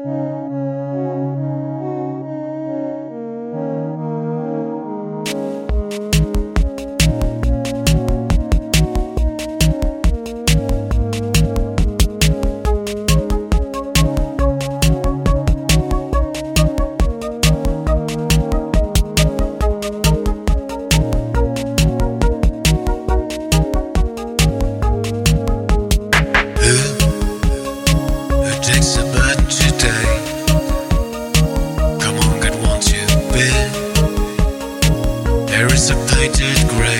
Takes a bad today. Come on, get what you've been. There is a painted grave.